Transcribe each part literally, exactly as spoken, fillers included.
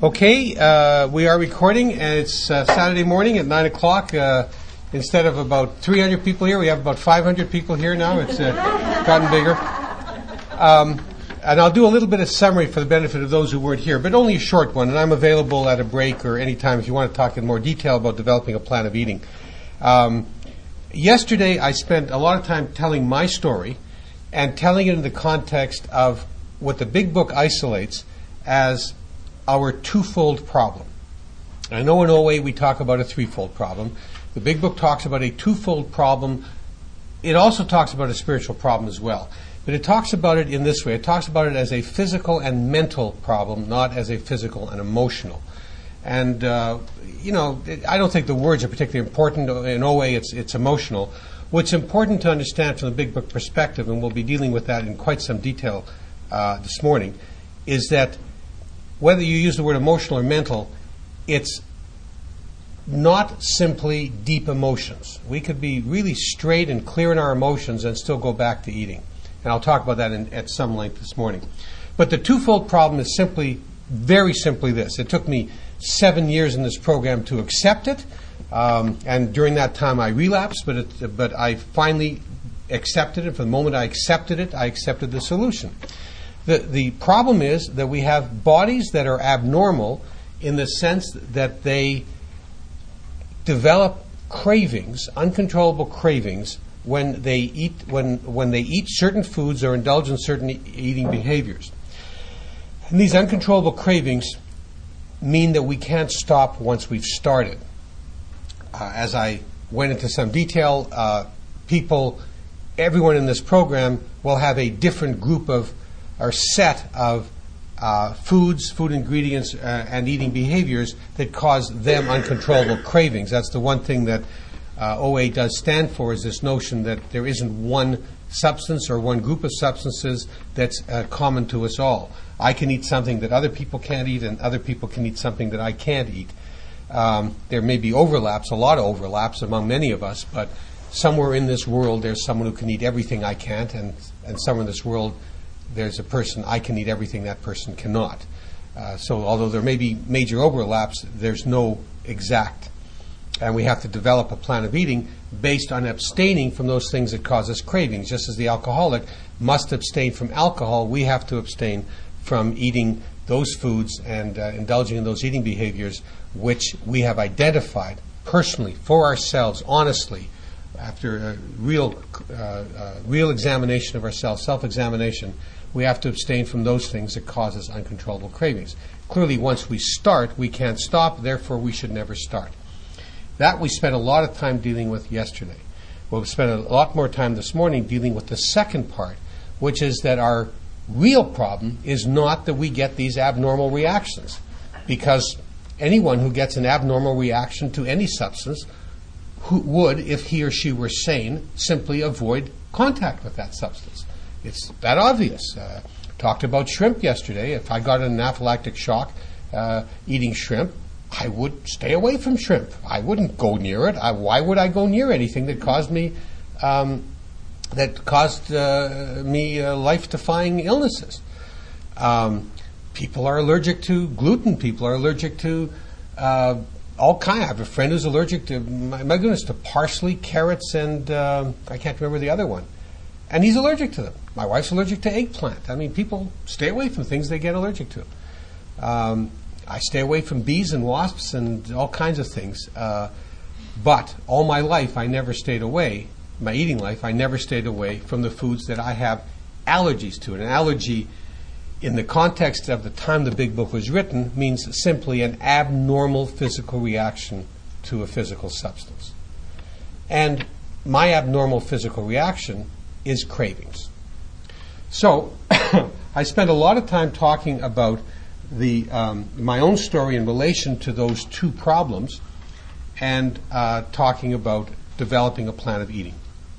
Okay, uh, we are recording, and it's uh, Saturday morning at nine o'clock. Uh, instead of about three hundred people here, we have about five hundred people here now. It's uh, gotten bigger. Um, and I'll do a little bit of summary for the benefit of those who weren't here, but only a short one, and I'm available at a break or any time if you want to talk in more detail about developing a plan of eating. Um, yesterday, I spent a lot of time telling my story and telling it in the context of what the Big Book isolates as our twofold problem. I know in O A we talk about a threefold problem. The Big Book talks about a twofold problem. It also talks about a spiritual problem as well. But it talks about it in this way. It talks about it as a physical and mental problem, not as a physical and emotional. And, uh, you know, I don't think the words are particularly important. In O A it's, it's emotional. What's important to understand from the Big Book perspective, and we'll be dealing with that in quite some detail uh, this morning, is that whether you use the word emotional or mental, it's not simply deep emotions. We could be really straight and clear in our emotions and still go back to eating. And I'll talk about that in, at some length this morning. But the twofold problem is simply, very simply this. It took me seven years in this program to accept it. Um, and during that time I relapsed, but it, but I finally accepted it. From the moment I accepted it, I accepted the solution. The, the problem is that we have bodies that are abnormal in the sense that they develop cravings, uncontrollable cravings, when they eat when when they eat certain foods or indulge in certain e- eating behaviors. And these uncontrollable cravings mean that we can't stop once we've started. Uh, as I went into some detail, uh, people, everyone in this program will have a different group of or set of uh, foods, food ingredients, uh, and eating behaviors that cause them uncontrollable cravings. That's the one thing that uh, O A does stand for, is this notion that there isn't one substance or one group of substances that's uh, common to us all. I can eat something that other people can't eat, and other people can eat something that I can't eat. Um, there may be overlaps, a lot of overlaps among many of us, but somewhere in this world there's someone who can eat everything I can't, and, and somewhere in this world there's a person, I can eat everything that person cannot. Uh, so although there may be major overlaps, there's no exact. And we have to develop a plan of eating based on abstaining from those things that cause us cravings. Just as the alcoholic must abstain from alcohol, we have to abstain from eating those foods and uh, indulging in those eating behaviors which we have identified personally, for ourselves, honestly, after a real, uh, uh, real examination of ourselves, self-examination. We have to abstain from those things that cause us uncontrollable cravings. Clearly, once we start, we can't stop, therefore we should never start. That we spent a lot of time dealing with yesterday. We'll spend a lot more time this morning dealing with the second part, which is that our real problem is not that we get these abnormal reactions, because anyone who gets an abnormal reaction to any substance who would, if he or she were sane, simply avoid contact with that substance. It's that obvious. Uh, talked about shrimp yesterday. If I got an anaphylactic shock uh, eating shrimp, I would stay away from shrimp. I wouldn't go near it. I, why would I go near anything that caused me um, that caused uh, me uh, life-defying illnesses? Um, people are allergic to gluten. People are allergic to uh, all kinds. I have a friend who's allergic to, my, my goodness, to parsley, carrots, and uh, I can't remember the other one. And he's allergic to them. My wife's allergic to eggplant. I mean, people stay away from things they get allergic to. Um, I stay away from bees and wasps and all kinds of things. Uh, but all my life, I never stayed away, my eating life, I never stayed away from the foods that I have allergies to. And an allergy, in the context of the time the Big Book was written, means simply an abnormal physical reaction to a physical substance. And my abnormal physical reaction is cravings. So I spent a lot of time talking about the um, my own story in relation to those two problems, and uh, talking about developing a plan of eating.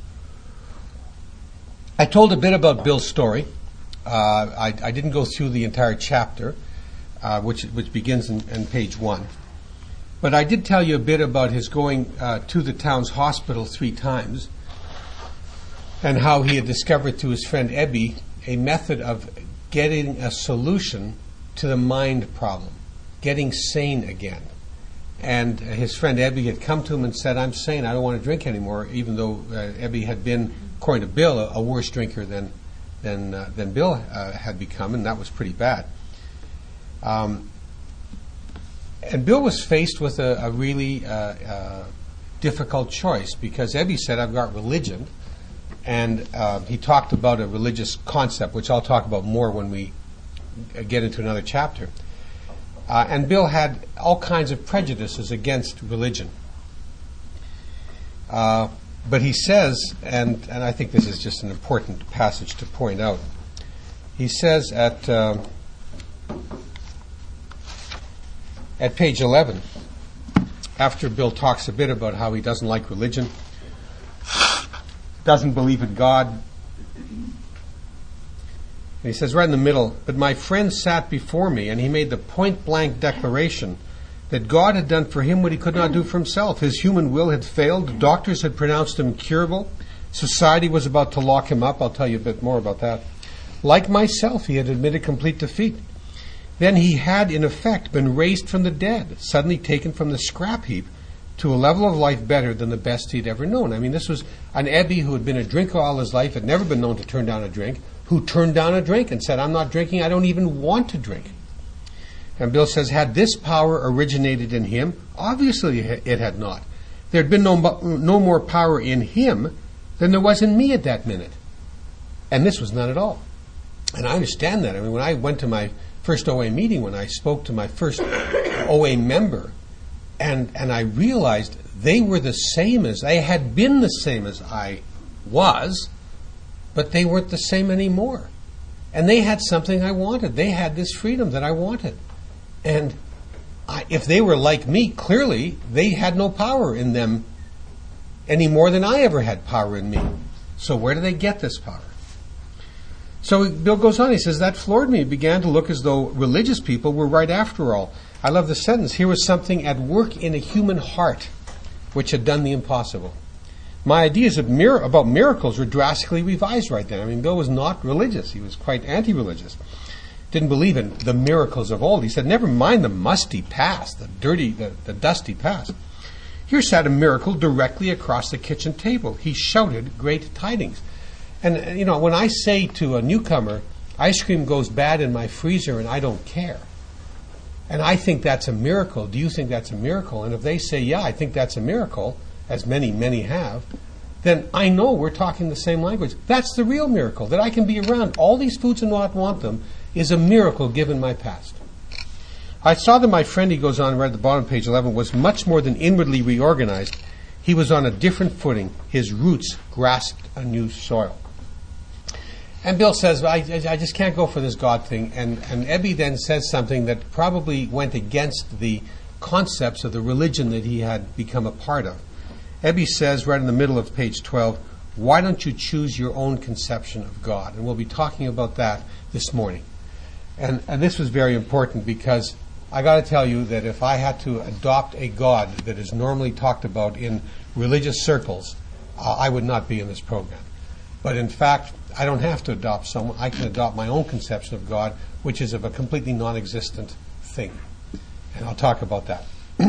I told a bit about Bill's story. Uh, I, I didn't go through the entire chapter, uh, which which begins in, in page one. But I did tell you a bit about his going uh, to the town's hospital three times, and how he had discovered through his friend Ebby a method of getting a solution to the mind problem. getting sane again. And uh, his friend Ebby had come to him and said, I'm sane, I don't want to drink anymore, even though uh, Ebby had been, according to Bill, a, a worse drinker than than, uh, than Bill uh, had become, and that was pretty bad. Um, and Bill was faced with a, a really uh, uh, difficult choice, because Ebby said, I've got religion, and uh, he talked about a religious concept, which I'll talk about more when we get into another chapter. Uh, and Bill had all kinds of prejudices against religion. Uh, but he says, and, and I think this is just an important passage to point out, he says at uh, at page eleven, after Bill talks a bit about how he doesn't like religion, doesn't believe in God, and he says right in the middle, but my friend sat before me and he made the point-blank declaration that God had done for him what he could not do for himself. His human will had failed. The doctors had pronounced him incurable. Society was about to lock him up. I'll tell you a bit more about that. Like myself, he had admitted complete defeat. Then he had, in effect, been raised from the dead, suddenly taken from the scrap heap to a level of life better than the best he'd ever known. I mean, this was an Ebby who had been a drinker all his life, had never been known to turn down a drink, who turned down a drink and said, I'm not drinking, I don't even want to drink. And Bill says, had this power originated in him? Obviously it had not. There had been no, no more power in him than there was in me at that minute. And this was none at all. And I understand that. I mean, when I went to my first O A meeting, when I spoke to my first O A member, and, and I realized they were the same as, they had been the same as I was, but they weren't the same anymore. And they had something I wanted. They had this freedom that I wanted. And I, if they were like me, clearly they had no power in them any more than I ever had power in me. So where do they get this power? So Bill goes on, he says, that floored me. It began to look as though religious people were right after all. I love the sentence. Here was something at work in a human heart which had done the impossible. My ideas of mir- about miracles were drastically revised right then. I mean, Bill was not religious. He was quite anti-religious. Didn't believe in the miracles of old. He said, never mind the musty past, the dirty, the, the dusty past. Here sat a miracle directly across the kitchen table. He shouted great tidings. And, you know, when I say to a newcomer, ice cream goes bad in my freezer and I don't care, and I think that's a miracle, do you think that's a miracle? And if they say, yeah, I think that's a miracle, as many, many have, then I know we're talking the same language. That's the real miracle, that I can be around all these foods and not want them is a miracle given my past. I saw that my friend, he goes on right at the bottom, page eleven, was much more than inwardly reorganized. He was on a different footing. His roots grasped a new soil. And Bill says, I, I just can't go for this God thing. And, and Ebby then says something that probably went against the concepts of the religion that he had become a part of. Ebby says, right in the middle of page twelve, why don't you choose your own conception of God? And we'll be talking about that this morning. And, and this was very important, because I got to tell you that if I had to adopt a God that is normally talked about in religious circles, uh, I would not be in this program. But in fact, I don't have to adopt someone. I can adopt my own conception of God, which is of a completely non-existent thing. And I'll talk about that.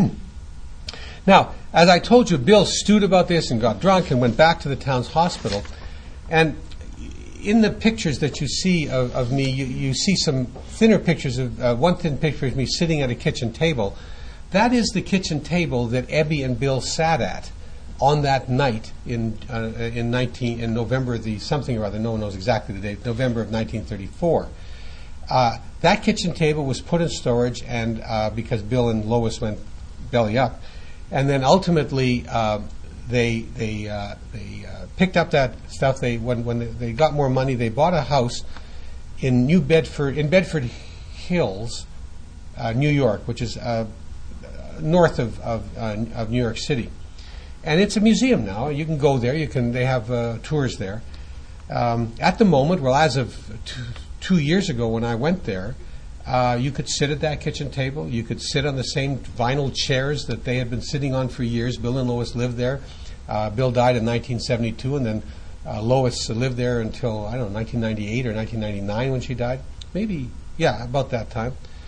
Now, as I told you, Bill stewed about this and got drunk and went back to the town's hospital. And in the pictures that you see of, of me, you, you see some thinner pictures of, uh, one thin picture of me sitting at a kitchen table. That is the kitchen table that Ebby and Bill sat at on that night in uh, in nineteen in November the something or other. No one knows exactly the date. November of nineteen thirty-four. Uh, that kitchen table was put in storage, and uh, because Bill and Lois went belly up, and then ultimately uh, they they uh, they uh, picked up that stuff. They when when they, they got more money, they bought a house in New Bedford in Bedford Hills, uh, New York, which is uh, north of of, uh, of New York City. And it's a museum now. You can go there. You can. They have uh, tours there. Um, at the moment, well, as of two, two years ago when I went there, uh, you could sit at that kitchen table. You could sit on the same vinyl chairs that they had been sitting on for years. Bill and Lois lived there. Uh, Bill died in nineteen seventy-two, and then uh, Lois lived there until, I don't know, nineteen ninety-eight or nineteen ninety-nine when she died. Maybe, yeah, about that time.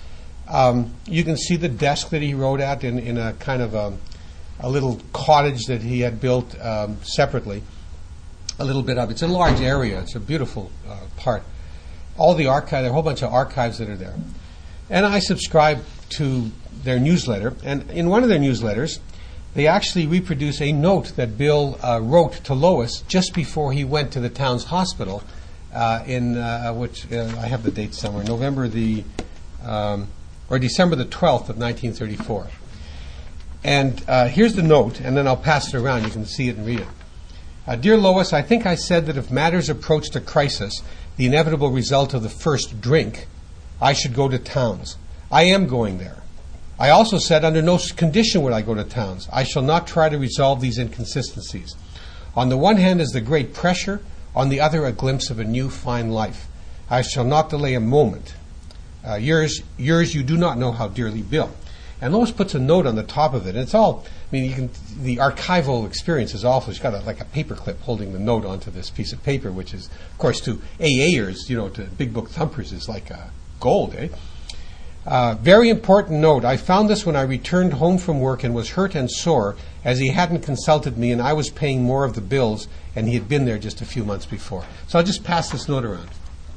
Um, you can see the desk that he wrote at in, in a kind of a, a little cottage that he had built um, separately. A little bit of it's a large area. It's a beautiful uh, part. All the archive, there are a whole bunch of archives that are there. And I subscribe to their newsletter. And in one of their newsletters, they actually reproduce a note that Bill uh, wrote to Lois just before he went to the town's hospital, uh, in uh, which uh, I have the date somewhere, November the um, or December the twelfth of nineteen thirty-four. And uh, here's the note, and then I'll pass it around. You can see it and read it. Uh, Dear Lois, I think I said that if matters approached a crisis, the inevitable result of the first drink, I should go to Towns. I am going there. I also said under no condition would I go to Towns. I shall not try to resolve these inconsistencies. On the one hand is the great pressure, on the other a glimpse of a new fine life. I shall not delay a moment. Uh, yours, yours, you do not know how dearly, Bill. And Lois puts a note on the top of it. And it's all, I mean, you can, the archival experience is awful. She's got a, like a paper clip holding the note onto this piece of paper, which is, of course, to A Ers, you know, to big book thumpers is like uh, gold, eh? Uh, very important note. I found this when I returned home from work and was hurt and sore as he hadn't consulted me and I was paying more of the bills and he had been there just a few months before. So I'll just pass this note around.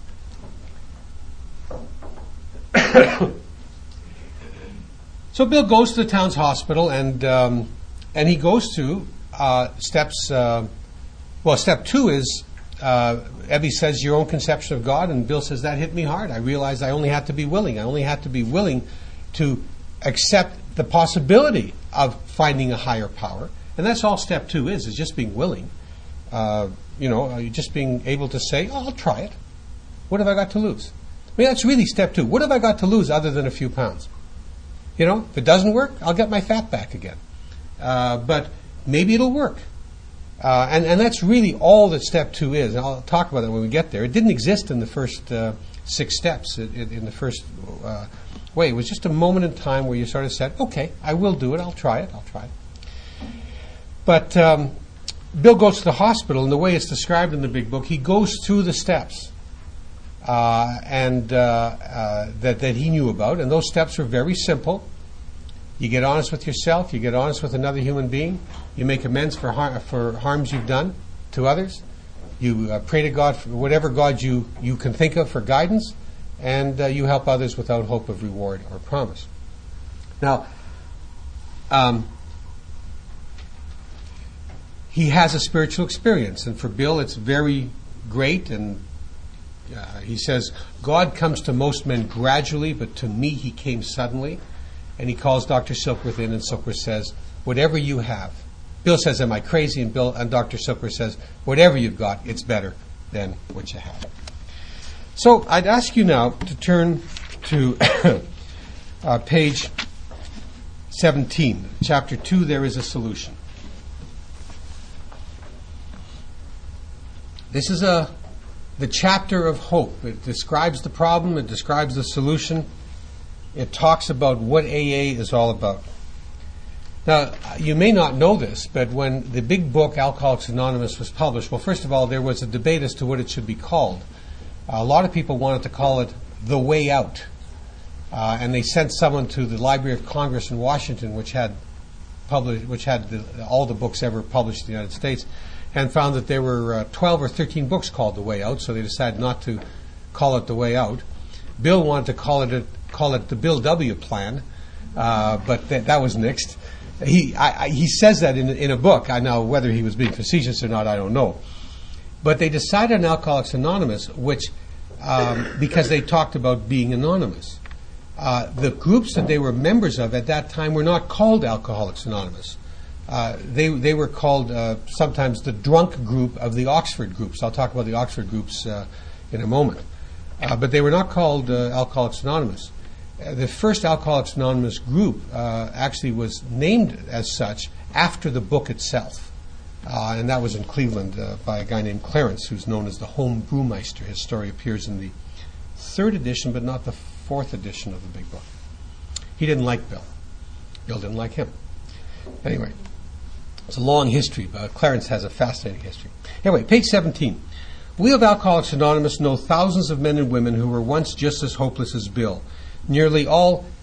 So Bill goes to the town's hospital and um, and he goes to uh, steps, uh, well, step two is Uh, Evie says, your own conception of God, and Bill says, that hit me hard. I realized I only had to be willing. I only had to be willing to accept the possibility of finding a higher power. And that's all step two is, is just being willing. Uh, you know, just being able to say, oh, I'll try it. What have I got to lose? I mean, that's really step two. What have I got to lose other than a few pounds? You know, if it doesn't work, I'll get my fat back again. Uh, but maybe it'll work. Uh, and, and that's really all that step two is. And I'll talk about that when we get there. It didn't exist in the first uh, six steps, in, in the first uh, way. It was just a moment in time where you sort of said, okay, I will do it. I'll try it. I'll try it. But um, Bill goes to the hospital, and the way it's described in the big book, he goes through the steps uh, and uh, uh, that, that he knew about. And those steps are very simple. You get honest with yourself. You get honest with another human being. You make amends for har- for harms you've done to others. You uh, pray to God for whatever God you, you can think of for guidance, and uh, you help others without hope of reward or promise. Now, um, he has a spiritual experience, and for Bill, it's very great. And uh, he says, God comes to most men gradually, but to me he came suddenly. And he calls Doctor Silkworth in, and Silkworth says, whatever you have. Bill says, am I crazy? And Bill and Doctor Silkworth says, whatever you've got, it's better than what you have. So I'd ask you now to turn to uh, page seventeen. Chapter two, There is a Solution. This is a the chapter of hope. It describes the problem. It describes the solution. It talks about what A A is all about. Now, you may not know this, but when the big book, Alcoholics Anonymous, was published, well, first of all, there was a debate as to what it should be called. A lot of people wanted to call it The Way Out. Uh, and they sent someone to the Library of Congress in Washington, which had published, which had the, all the books ever published in the United States, and found that there were uh, twelve or thirteen books called The Way Out, so they decided not to call it The Way Out. Bill wanted to call it a, call it the Bill W. Plan, uh, but th- that was nixed. He I, I, he says that in in a book. I know whether he was being facetious or not, I don't know. But they decided on Alcoholics Anonymous, which um, because they talked about being anonymous. Uh, the groups that they were members of at that time were not called Alcoholics Anonymous. Uh, they they were called uh, sometimes the drunk group of the Oxford groups. I'll talk about the Oxford groups uh, in a moment. Uh, but they were not called uh, Alcoholics Anonymous. Uh, the first Alcoholics Anonymous group uh, actually was named as such after the book itself. Uh, and that was in Cleveland uh, by a guy named Clarence, who's known as the Home Brewmeister. His story appears in the third edition, but not the fourth edition of the big book. He didn't like Bill. Bill didn't like him. Anyway, it's a long history, but Clarence has a fascinating history. Anyway, page seventeen. We of Alcoholics Anonymous know thousands of men and women who were once just as hopeless as Bill. Nearly all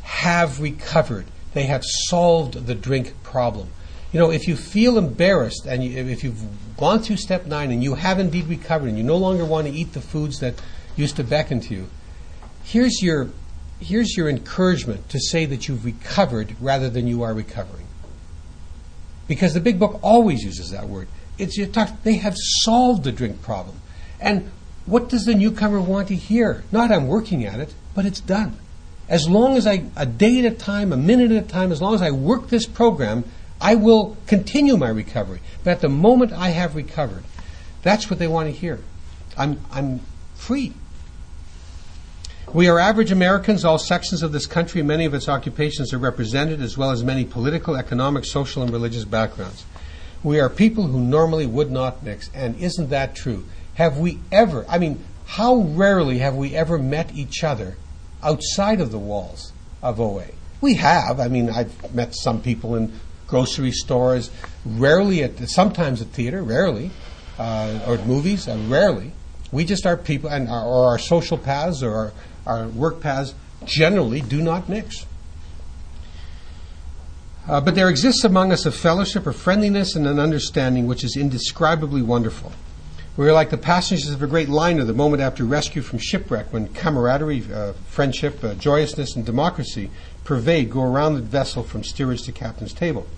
have recovered. They have solved the drink problem. You know, if you feel embarrassed and you, if you've gone through step nine and you have indeed recovered and you no longer want to eat the foods that used to beckon to you, here's your here's your encouragement to say that you've recovered rather than you are recovering. Because the big book always uses that word. It's you talk, they have solved the drink problem. And what does the newcomer want to hear? Not I'm working at it, but it's done. As long as I, a day at a time, a minute at a time, as long as I work this program, I will continue my recovery. But at the moment I have recovered, that's what they want to hear. I'm, I'm free. We are average Americans. All sections of this country, many of its occupations are represented, as well as many political, economic, social, and religious backgrounds. We are people who normally would not mix. And isn't that true? Have we ever, I mean, how rarely have we ever met each other outside of the walls of O A? We have. I mean, I've met some people in grocery stores, rarely at, sometimes at theater, rarely, uh, or at movies, uh, rarely. We just are people, and our, or our social paths or our, our work paths generally do not mix. Uh, but there exists among us a fellowship, a friendliness, and an understanding which is indescribably wonderful. We are like the passengers of a great liner the moment after rescue from shipwreck, when camaraderie, uh, friendship, uh, joyousness, and democracy pervade, go around the vessel from steerage to captain's table.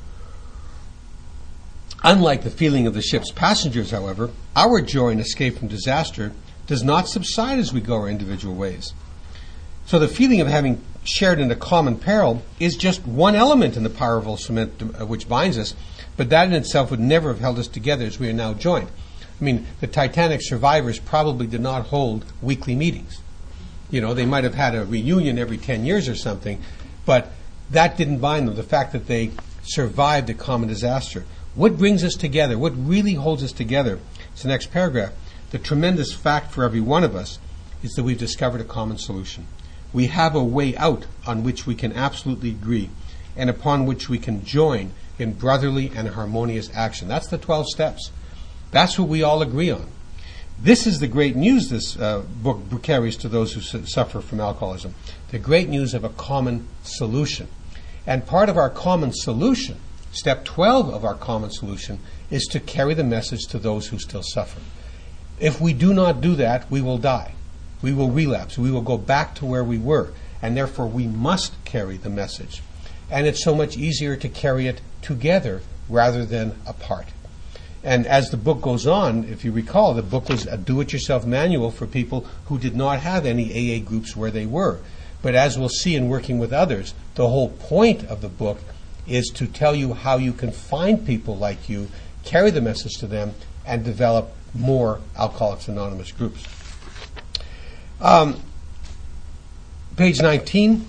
Unlike the feeling of the ship's passengers, however, our joy in escape from disaster does not subside as we go our individual ways. So the feeling of having shared in a common peril is just one element in the powerful cement which binds us, but that in itself would never have held us together as we are now joined. I mean, the Titanic survivors probably did not hold weekly meetings. You know, they might have had a reunion every ten years or something, but that didn't bind them, the fact that they survived a common disaster. What brings us together? What really holds us together? It's the next paragraph. The tremendous fact for every one of us is that we've discovered a common solution. We have a way out on which we can absolutely agree and upon which we can join in brotherly and harmonious action. That's the twelve steps. That's what we all agree on. This is the great news this uh, book carries to those who su- suffer from alcoholism. The great news of a common solution. And part of our common solution, step twelve of our common solution, is to carry the message to those who still suffer. If we do not do that, we will die. We will relapse. We will go back to where we were. And therefore, we must carry the message. And it's so much easier to carry it together rather than apart. And as the book goes on, if you recall, the book was a do-it-yourself manual for people who did not have any A A groups where they were. But as we'll see in working with others, the whole point of the book is to tell you how you can find people like you, carry the message to them, and develop more Alcoholics Anonymous groups. Um, page nineteen,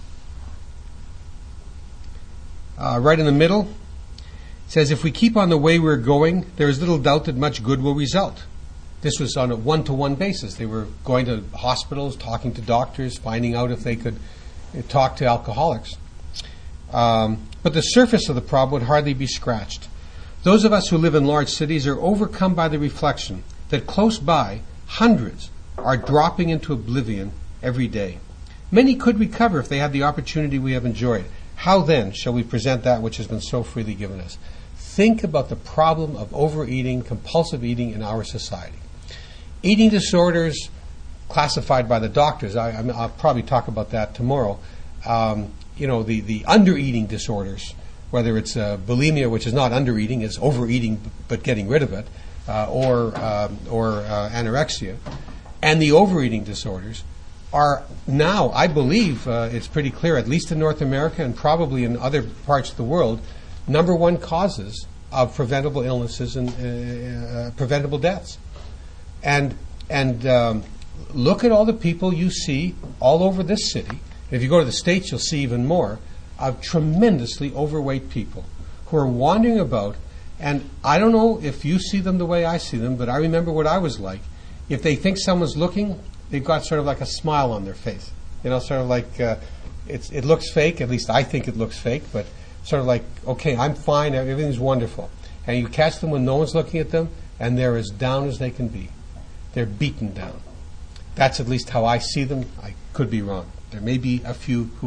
uh, right in the middle, says, if we keep on the way we're going, there is little doubt that much good will result. This was on a one-to-one basis. They were going to hospitals, talking to doctors, finding out if they could talk to alcoholics. Um, but the surface of the problem would hardly be scratched. Those of us who live in large cities are overcome by the reflection that close by, hundreds are dropping into oblivion every day. Many could recover if they had the opportunity we have enjoyed. How then shall we present that which has been so freely given us? Think about the problem of overeating, compulsive eating in our society. Eating disorders classified by the doctors, I, I'll probably talk about that tomorrow. Um, you know, the, the under-eating disorders, whether it's uh, bulimia, which is not under-eating, it's overeating but getting rid of it, uh, or, um, or uh, anorexia, and the overeating disorders are now, I believe, uh, it's pretty clear, at least in North America and probably in other parts of the world, number one causes of preventable illnesses and uh, uh, preventable deaths. And and um, look at all the people you see all over this city. If you go to the States, you'll see even more of tremendously overweight people who are wandering about. And I don't know if you see them the way I see them, but I remember what I was like. If they think someone's looking, they've got sort of like a smile on their face. You know, sort of like uh, it's, it looks fake. At least I think it looks fake, but sort of like, okay, I'm fine, everything's wonderful. And you catch them when no one's looking at them, and they're as down as they can be. They're beaten down. That's at least how I see them. I could be wrong. There may be a few who are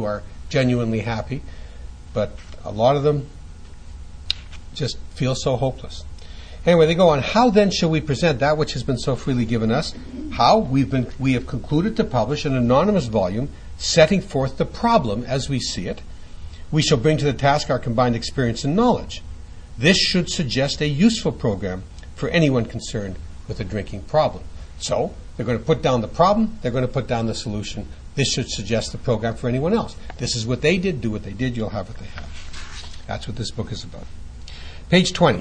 genuinely happy, but a lot of them just feel so hopeless. Anyway, they go on, how then shall we present that which has been so freely given us? How? We've been, we have concluded to publish an anonymous volume setting forth the problem as we see it. We shall bring to the task our combined experience and knowledge. This should suggest a useful program for anyone concerned with a drinking problem. So, they're going to put down the problem, they're going to put down the solution. This should suggest the program for anyone else. This is what they did, do what they did, you'll have what they have. That's what this book is about. Page twenty.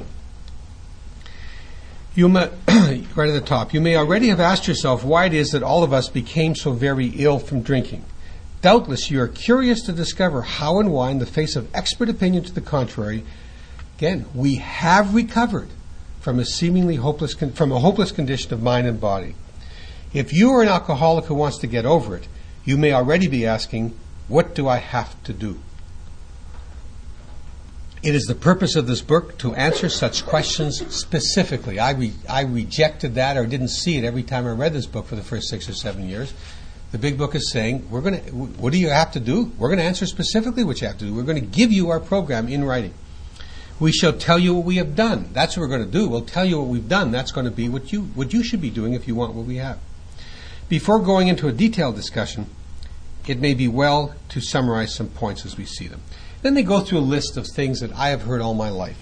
You may, right at the top, you may already have asked yourself why it is that all of us became so very ill from drinking. Doubtless you are curious to discover how and why, in the face of expert opinion to the contrary, again, we have recovered from a seemingly hopeless, con- from a hopeless condition of mind and body. If you are an alcoholic who wants to get over it, you may already be asking, what do I have to do? It is the purpose of this book to answer such questions specifically. I re- I rejected that or didn't see it every time I read this book for the first six or seven years. The big book is saying, we're going to. What do you have to do? We're going to answer specifically what you have to do. We're going to give you our program in writing. We shall tell you what we have done. That's what we're going to do. We'll tell you what we've done. That's going to be what you what you should be doing if you want what we have. Before going into a detailed discussion, it may be well to summarize some points as we see them. Then they go through a list of things that I have heard all my life.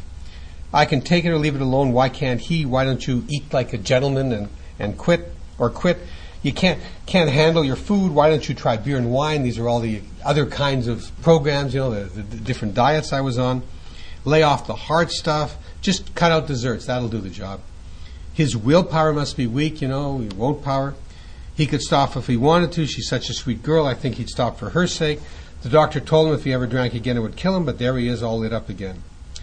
I can take it or leave it alone. Why can't he? Why don't you eat like a gentleman and, and quit or quit? You can't can't handle your food. Why don't you try beer and wine? These are all the other kinds of programs, you know, the, the, the different diets I was on. Lay off the hard stuff. Just cut out desserts. That'll do the job. His willpower must be weak, you know. He won't power. He could stop if he wanted to. She's such a sweet girl. I think he'd stop for her sake. The doctor told him if he ever drank again it would kill him, but there he is all lit up again.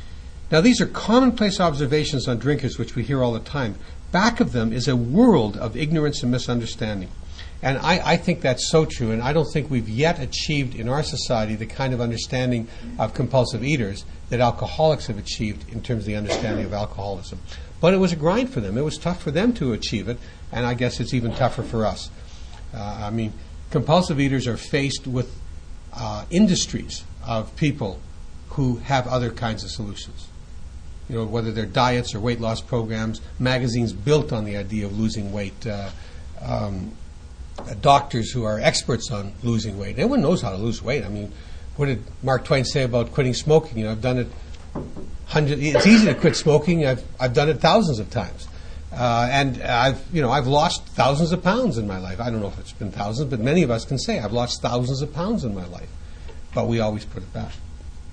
Now these are commonplace observations on drinkers which we hear all the time. Back of them is a world of ignorance and misunderstanding. And I, I think that's so true, and I don't think we've yet achieved in our society the kind of understanding of compulsive eaters that alcoholics have achieved in terms of the understanding of alcoholism. But it was a grind for them. It was tough for them to achieve it, and I guess it's even tougher for us. Uh, I mean, compulsive eaters are faced with uh, industries of people who have other kinds of solutions. You know, whether they're diets or weight loss programs, magazines built on the idea of losing weight, uh, um, uh, doctors who are experts on losing weight. Everyone knows how to lose weight. I mean, what did Mark Twain say about quitting smoking? You know, I've done it hundreds. It's easy to quit smoking. I've I've done it thousands of times, uh, and I've you know I've lost thousands of pounds in my life. I don't know if it's been thousands, but many of us can say I've lost thousands of pounds in my life. But we always put it back.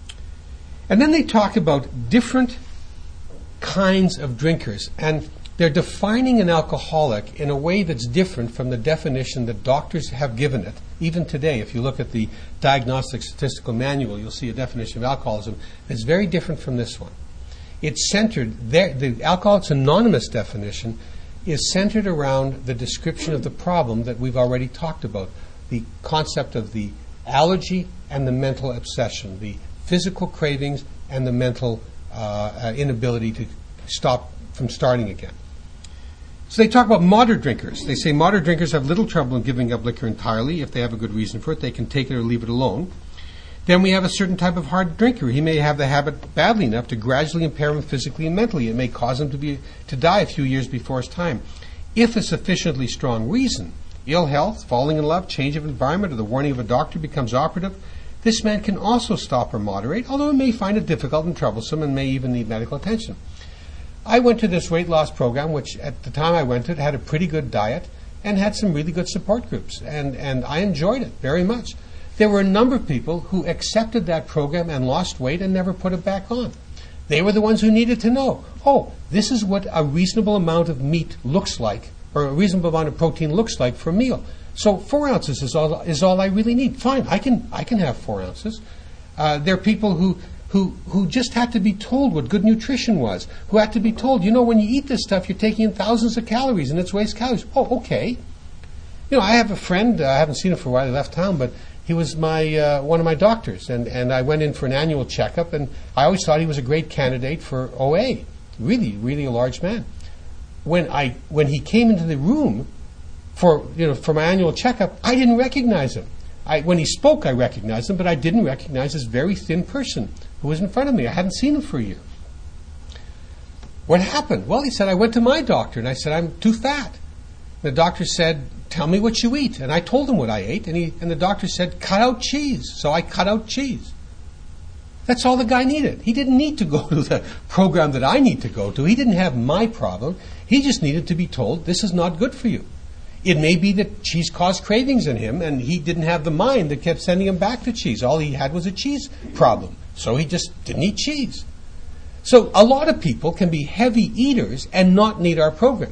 And then they talk about different kinds of drinkers, and they're defining an alcoholic in a way that's different from the definition that doctors have given it. Even today, if you look at the Diagnostic Statistical Manual, you'll see a definition of alcoholism that's very different from this one. It's centered, there, the Alcoholics Anonymous definition is centered around the description of the problem that we've already talked about, the concept of the allergy and the mental obsession, the physical cravings and the mental uh, uh, inability to stop from starting again. So they talk about moderate drinkers. They say moderate drinkers have little trouble in giving up liquor entirely. If they have a good reason for it, they can take it or leave it alone. Then we have a certain type of hard drinker. He may have the habit badly enough to gradually impair him physically and mentally. It may cause him to be to die a few years before his time. If a sufficiently strong reason, ill health, falling in love, change of environment, or the warning of a doctor becomes operative, this man can also stop or moderate, although he may find it difficult and troublesome and may even need medical attention. I went to this weight loss program, which at the time I went to it had a pretty good diet and had some really good support groups, and, and I enjoyed it very much. There were a number of people who accepted that program and lost weight and never put it back on. They were the ones who needed to know, oh, this is what a reasonable amount of meat looks like, or a reasonable amount of protein looks like for a meal. So four ounces is all is all I really need. Fine, I can I can have four ounces. Uh, there are people who, who who just had to be told what good nutrition was, who had to be told, you know, when you eat this stuff, you're taking in thousands of calories and it's waste calories. Oh, okay. You know, I have a friend, uh, I haven't seen him for a while, he left town, but he was my uh, one of my doctors, and, and I went in for an annual checkup, and I always thought he was a great candidate for O A. Really, really a large man. When I when he came into the room for you know for my annual checkup, I didn't recognize him. I, when he spoke, I recognized him, but I didn't recognize this very thin person who was in front of me. I hadn't seen him for a year. What happened? Well, he said, I went to my doctor, and I said, I'm too fat. The doctor said, tell me what you eat. And I told him what I ate, and, he, and the doctor said, cut out cheese. So I cut out cheese. That's all the guy needed. He didn't need to go to the program that I need to go to. He didn't have my problem. He just needed to be told, this is not good for you. It may be that cheese caused cravings in him, and he didn't have the mind that kept sending him back to cheese. All he had was a cheese problem. So he just didn't eat cheese. So a lot of people can be heavy eaters and not need our program.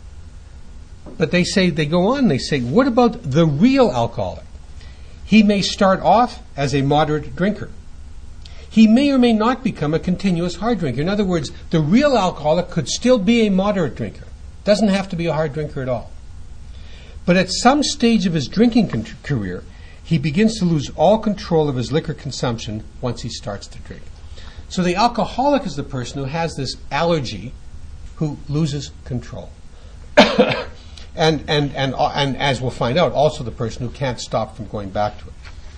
But they say, they go on, they say, what about the real alcoholic? He may start off as a moderate drinker. He may or may not become a continuous hard drinker. In other words, the real alcoholic could still be a moderate drinker. Doesn't have to be a hard drinker at all. But at some stage of his drinking con- career, he begins to lose all control of his liquor consumption once he starts to drink. So the alcoholic is the person who has this allergy, who loses control. and, and, and, uh, and as we'll find out, also the person who can't stop from going back to it.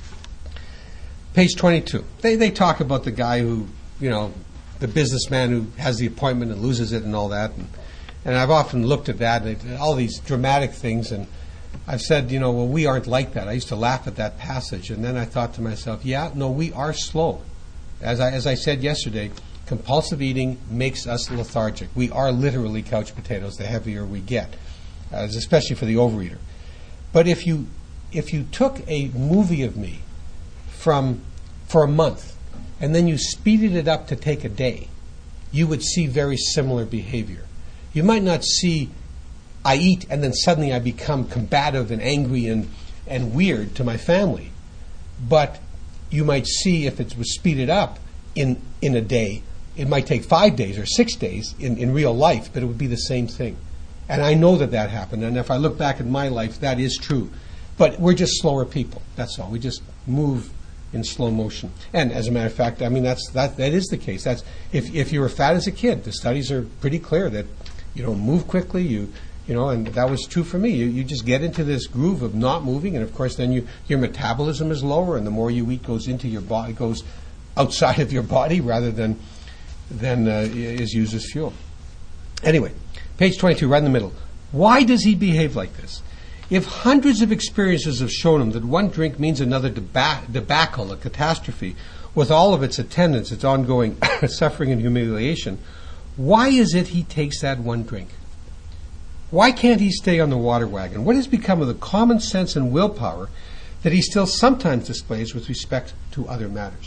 Page twenty-two. They, they talk about the guy who, you know, the businessman who has the appointment and loses it and all that. And, and I've often looked at that, and all these dramatic things, and I've said, you know, well, we aren't like that. I used to laugh at that passage, and then I thought to myself, yeah, no, we are slow. As I, as I said yesterday, compulsive eating makes us lethargic. We are literally couch potatoes the heavier we get, uh, especially for the overeater. But if you if you took a movie of me from for a month, and then you speeded it up to take a day, you would see very similar behavior. You might not see, I eat and then suddenly I become combative and angry and, and weird to my family. But you might see, if it was speeded up in, in a day, it might take five days or six days in, in real life, but it would be the same thing. And I know that that happened, and if I look back at my life, that is true. But we're just slower people, that's all. We just move in slow motion. And as a matter of fact, I mean, that's that that is the case. That's if, if you were fat as a kid, the studies are pretty clear that you don't move quickly, you you know, and that was true for me. You you just get into this groove of not moving, and of course then you your metabolism is lower, and the more you eat goes into your body, goes outside of your body rather than than uh, is used as fuel. Anyway, page twenty-two, right in the middle. Why does he behave like this? If hundreds of experiences have shown him that one drink means another deba- debacle, a catastrophe, with all of its attendants, its ongoing suffering and humiliation, why is it he takes that one drink? Why can't he stay on the water wagon? What has become of the common sense and willpower that he still sometimes displays with respect to other matters?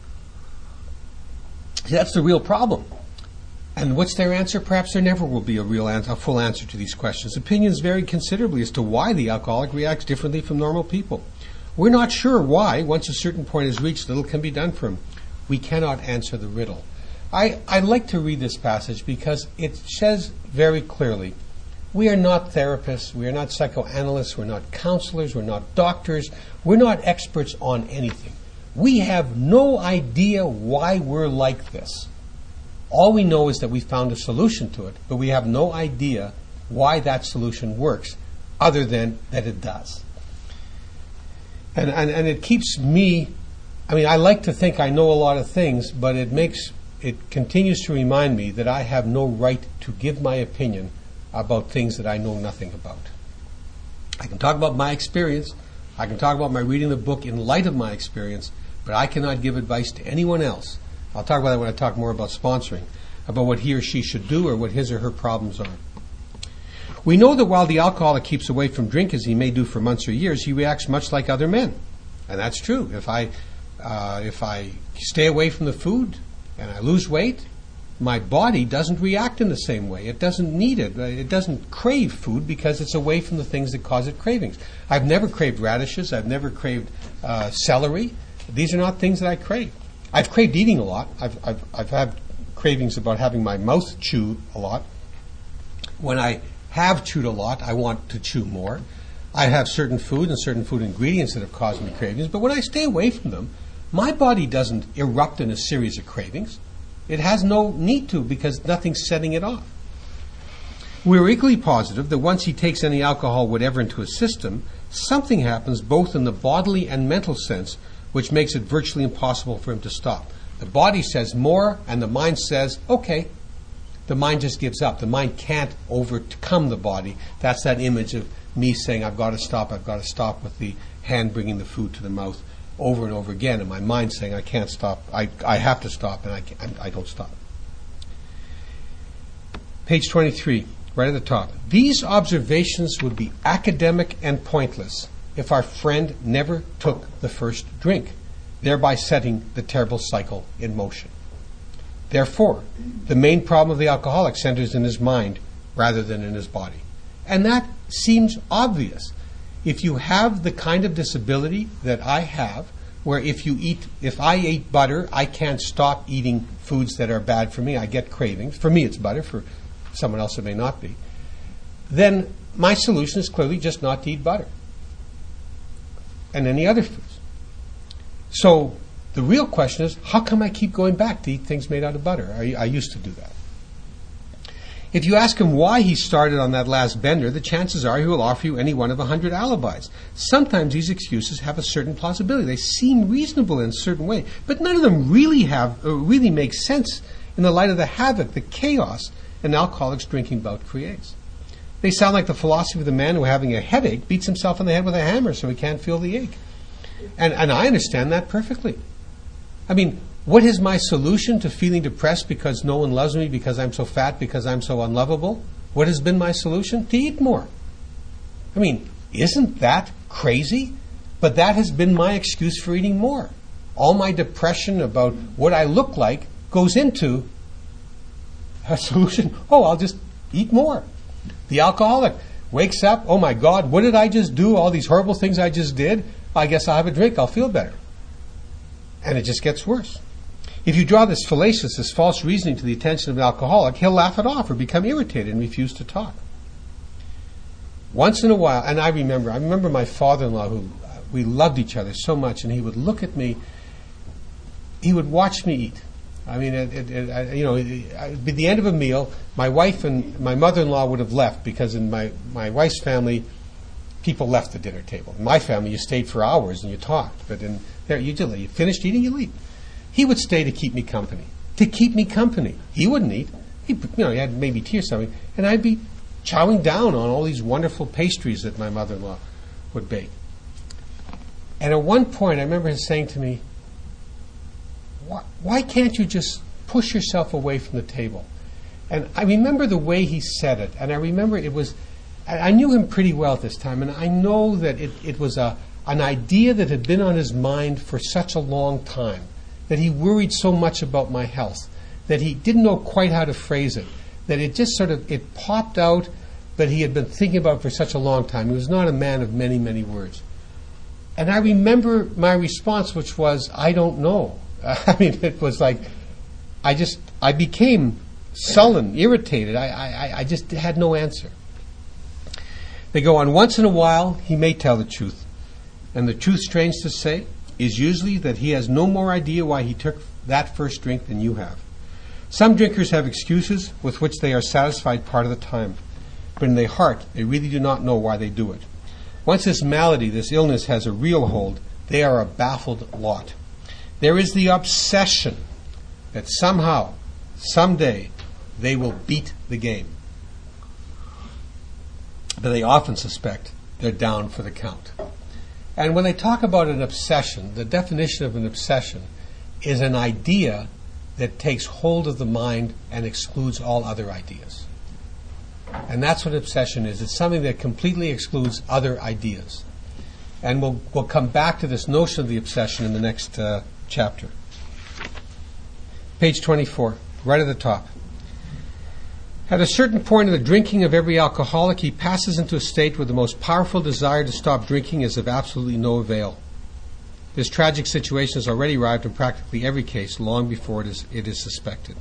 See, that's the real problem. And what's their answer? Perhaps there never will be a real answer, a full answer to these questions. Opinions vary considerably as to why the alcoholic reacts differently from normal people. We're not sure why. Once a certain point is reached, little can be done for him. We cannot answer the riddle. I, I like to read this passage because it says very clearly, we are not therapists, we are not psychoanalysts, we're not counselors, we're not doctors, we're not experts on anything. We have no idea why we're like this. All we know is that we found a solution to it, but we have no idea why that solution works, other than that it does. And, and, and it keeps me, I mean, I like to think I know a lot of things, but it makes it continues to remind me that I have no right to give my opinion about things that I know nothing about. I can talk about my experience, I can talk about my reading the book in light of my experience, but I cannot give advice to anyone else. I'll talk about that when I talk more about sponsoring, about what he or she should do or what his or her problems are. We know that while the alcoholic keeps away from drink, as he may do for months or years, he reacts much like other men. And that's true. If I, uh, if I stay away from the food and I lose weight, my body doesn't react in the same way. It doesn't need it. It doesn't crave food because it's away from the things that cause it cravings. I've never craved radishes. I've never craved uh, celery. These are not things that I crave. I've craved eating a lot. I've, I've, I've had cravings about having my mouth chew a lot. When I have chewed a lot, I want to chew more. I have certain food and certain food ingredients that have caused me cravings, but when I stay away from them, my body doesn't erupt in a series of cravings. It has no need to because nothing's setting it off. We're equally positive that once he takes any alcohol, whatever, into his system, something happens both in the bodily and mental sense which makes it virtually impossible for him to stop. The body says more, and the mind says, okay. The mind just gives up. The mind can't overcome the body. That's that image of me saying, I've got to stop, I've got to stop, with the hand bringing the food to the mouth over and over again, and my mind saying, I can't stop, I, I have to stop, and I, can't, I don't stop. Page twenty-three, right at the top. These observations would be academic and pointless if our friend never took the first drink, thereby setting the terrible cycle in motion. Therefore, the main problem of the alcoholic centers in his mind rather than in his body. And that seems obvious. If you have the kind of disability that I have, where if you eat, if I eat butter, I can't stop eating foods that are bad for me. I get cravings. For me, it's butter. For someone else, it may not be. Then my solution is clearly just not to eat butter and any other foods. So the real question is, how come I keep going back to eat things made out of butter? I, I used to do that. If you ask him why he started on that last bender, the chances are he will offer you any one of a hundred alibis. Sometimes these excuses have a certain plausibility. They seem reasonable in a certain way, but none of them really have, or really make sense in the light of the havoc, the chaos an alcoholic's drinking bout creates. They sound like the philosophy of the man who, having a headache, beats himself on the head with a hammer so he can't feel the ache. And, and I understand that perfectly. I mean, what is my solution to feeling depressed because no one loves me, because I'm so fat, because I'm so unlovable? What has been my solution? To eat more. I mean, isn't that crazy? But that has been my excuse for eating more. All my depression about what I look like goes into a solution. Oh, I'll just eat more. The alcoholic wakes up, oh my God, what did I just do? All these horrible things I just did? I guess I'll have a drink, I'll feel better. And it just gets worse. If you draw this fallacious, this false reasoning to the attention of an alcoholic, he'll laugh it off or become irritated and refuse to talk. Once in a while, and I remember, I remember my father-in-law, who uh, we loved each other so much, and he would look at me, he would watch me eat. I mean, it, it, it, you know, it would be the end of a meal. My wife and my mother-in-law would have left, because in my, my wife's family, people left the dinner table. In my family, you stayed for hours and you talked. But in there, you did. You finished eating, you leave. He would stay to keep me company. To keep me company. He wouldn't eat. He, you know, he had maybe tea or something, and I'd be chowing down on all these wonderful pastries that my mother-in-law would bake. And at one point, I remember him saying to me, why, why can't you just push yourself away from the table? And I remember the way he said it, and I remember it was, I knew him pretty well at this time, and I know that it, it was a an idea that had been on his mind for such a long time, that he worried so much about my health, that he didn't know quite how to phrase it, that it just sort of, it popped out, but he had been thinking about it for such a long time. He was not a man of many, many words. And I remember my response, which was, I don't know. I mean, it was like, I just, I became sullen, irritated. I, I, I just had no answer. They go on, once in a while, he may tell the truth. And the truth, strange to say, is usually that he has no more idea why he took that first drink than you have. Some drinkers have excuses with which they are satisfied part of the time. But in their heart, they really do not know why they do it. Once this malady, this illness has a real hold, they are a baffled lot. There is the obsession that somehow, someday, they will beat the game. But they often suspect they're down for the count. And when they talk about an obsession, the definition of an obsession is an idea that takes hold of the mind and excludes all other ideas. And that's what obsession is. It's something that completely excludes other ideas. And we'll, we'll come back to this notion of the obsession in the next uh, chapter. Page twenty-four, right at the top. At a certain point in the drinking of every alcoholic, he passes into a state where the most powerful desire to stop drinking is of absolutely no avail. This tragic situation has already arrived in practically every case long before it is, it is suspected.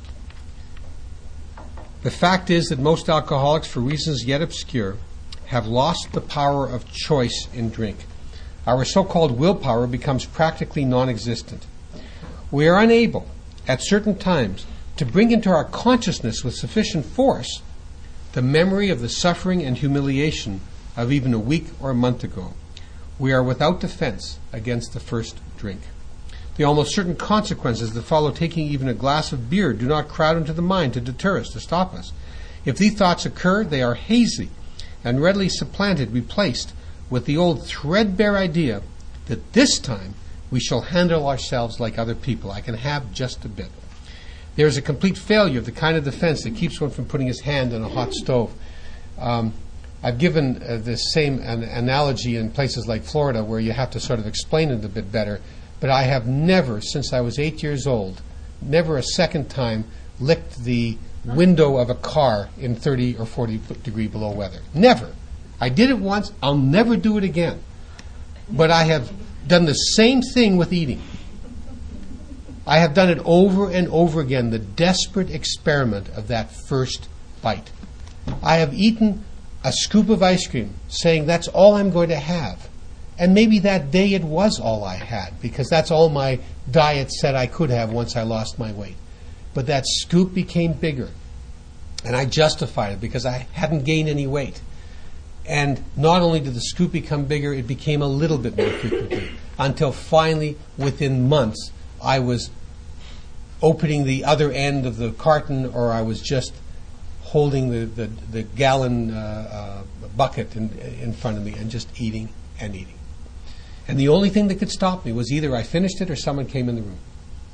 The fact is that most alcoholics, for reasons yet obscure, have lost the power of choice in drink. Our so-called willpower becomes practically non-existent. We are unable, at certain times, to bring into our consciousness with sufficient force the memory of the suffering and humiliation of even a week or a month ago. we are without defense against the first drink. The almost certain consequences that follow taking even a glass of beer do not crowd into the mind to deter us, to stop us. If these thoughts occur, they are hazy and readily supplanted, replaced with the old threadbare idea that this time we shall handle ourselves like other people. I can have just a bit. There is a complete failure of the kind of defense that keeps one from putting his hand on a hot stove. Um, I've given uh, this same an analogy in places like Florida where you have to sort of explain it a bit better, but I have never, since I was eight years old, never a second time licked the window of a car in thirty or forty degree below weather. Never. I did it once. I'll never do it again. But I have done the same thing with eating. I have done it over and over again, the desperate experiment of that first bite. I have eaten a scoop of ice cream, saying that's all I'm going to have. And maybe that day it was all I had, because that's all my diet said I could have once I lost my weight. But that scoop became bigger. And I justified it because I hadn't gained any weight. And not only did the scoop become bigger, it became a little bit more frequently. Until finally, within months, I was opening the other end of the carton, or I was just holding the, the, the gallon uh, uh, bucket in, in front of me and just eating and eating. And the only thing that could stop me was either I finished it or someone came in the room.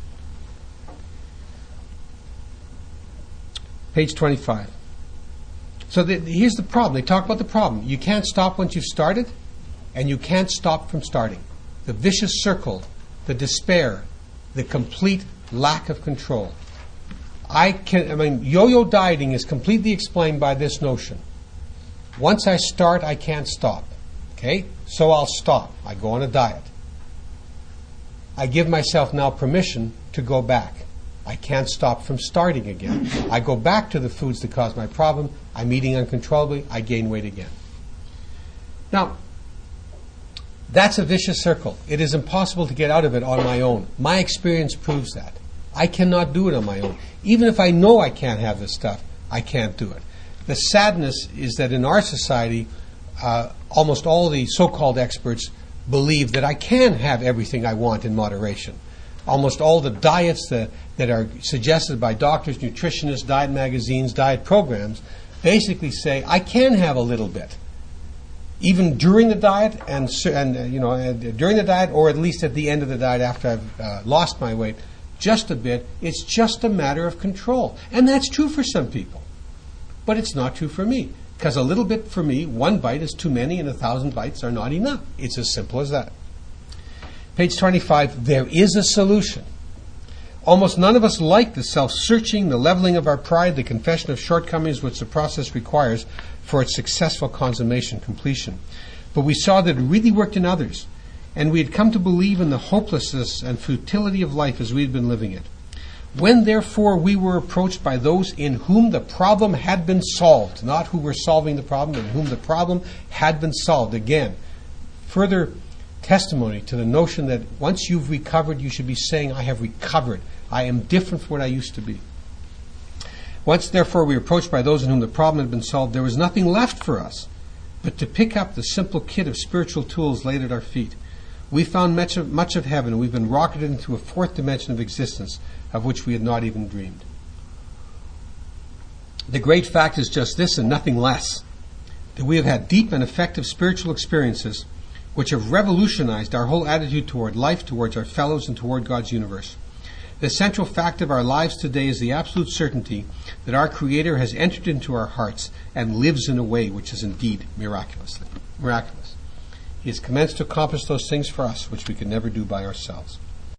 Page twenty-five. So the, here's the problem. They talk about the problem. You can't stop once you've started, and you can't stop from starting. The vicious circle, the despair, the complete lack of control. I can. I mean, yo-yo dieting is completely explained by this notion. Once I start, I can't stop. Okay? So I'll stop. I go on a diet. I give myself now permission to go back. I can't stop from starting again. I go back to the foods that cause my problem. I'm eating uncontrollably. I gain weight again. Now, that's a vicious circle. It is impossible to get out of it on my own. My experience proves that. I cannot do it on my own. Even if I know I can't have this stuff, I can't do it. The sadness is that in our society, uh, almost all the so-called experts believe that I can have everything I want in moderation. Almost all the diets that, that are suggested by doctors, nutritionists, diet magazines, diet programs, basically say I can have a little bit, even during the diet and, and uh, you know uh, during the diet, or at least at the end of the diet after I've uh, lost my weight, just a bit. It's just a matter of control, and that's true for some people, but it's not true for me, because a little bit for me, one bite is too many, and a thousand bites are not enough. It's as simple as that. Page twenty-five, there is a solution. Almost none of us like the self-searching, the leveling of our pride, the confession of shortcomings which the process requires for its successful consummation, completion. But we saw that it really worked in others, and we had come to believe in the hopelessness and futility of life as we had been living it. When, therefore, we were approached by those in whom the problem had been solved, not who were solving the problem, but in whom the problem had been solved. Again, further testimony to the notion that once you've recovered, you should be saying, I have recovered. I am different from what I used to be. Once, therefore, we were approached by those in whom the problem had been solved, there was nothing left for us but to pick up the simple kit of spiritual tools laid at our feet. We found much of, much of heaven, and we've been rocketed into a fourth dimension of existence of which we had not even dreamed. The great fact is just this and nothing less, that we have had deep and effective spiritual experiences which have revolutionized our whole attitude toward life, towards our fellows, and toward God's universe. The central fact of our lives today is the absolute certainty that our Creator has entered into our hearts and lives in a way which is indeed miraculous. Miraculous. He has commenced to accomplish those things for us which we could never do by ourselves.